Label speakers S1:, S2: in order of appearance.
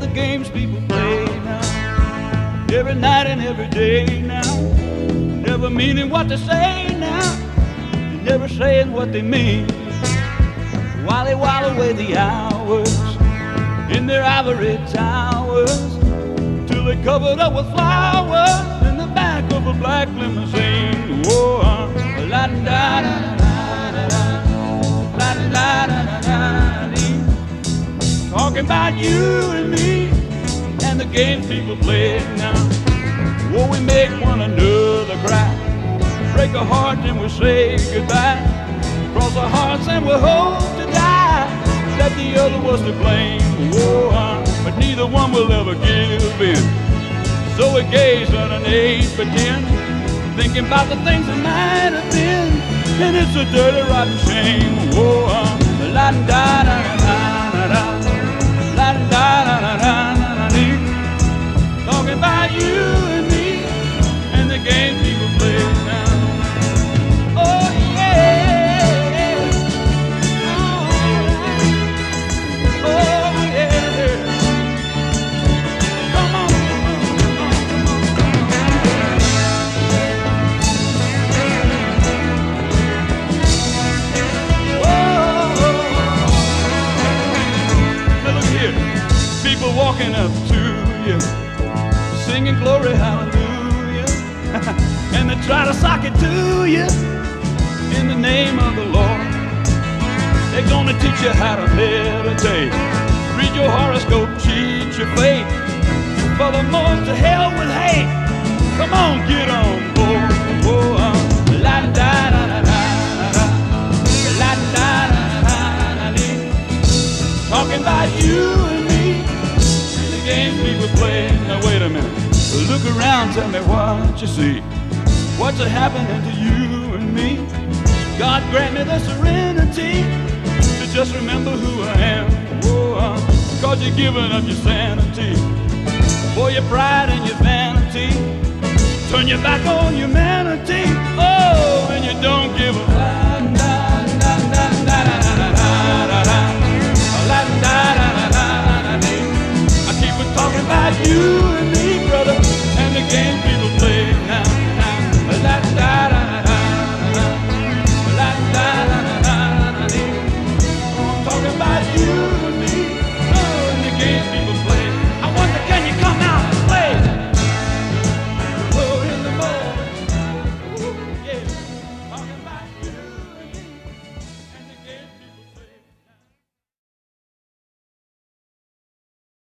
S1: the games people play now, every night and every day now, never meaning what they say now, and never saying what they mean, while they while away the hours in their ivory towers, till they're covered up with flowers in the back of a black limousine. Whoa, la da da da da, la da da da da, talking about you and me and the games people play now. Whoa, we make one another cry, break a heart and we say goodbye, cross our hearts and we hope to die that the other was to blame. Whoa, but neither one will ever give in. So we gaze at an 8 by 10, thinking about the things that might have been, and it's a dirty, rotten shame. Whoa, la da da da da da, la da da da da da, talking about you and me and the game people play now. Oh yeah, oh yeah, come on, come on, come on, oh. Now look here, people walking up to you, singing glory hallelujah, and they try to sock it to you in the name of the Lord. They're gonna teach you how to meditate, read your horoscope, cheat your fate, and furthermore to hell with hate. Come on, get on board. Oh, la da da da da da, la da da da da da, talking about you and me and the game people play. Now wait a minute, look around, tell me what you see. What's happening to you and me? God grant me the serenity to just remember who I am. Whoa, cause you're giving up your sanity for your pride and your vanity. Turn your back on humanity. Oh, and you don't give a I keep on talking about you and me, brother, and the game people play now. La da da da da, la da da da da. I'm talking about you and me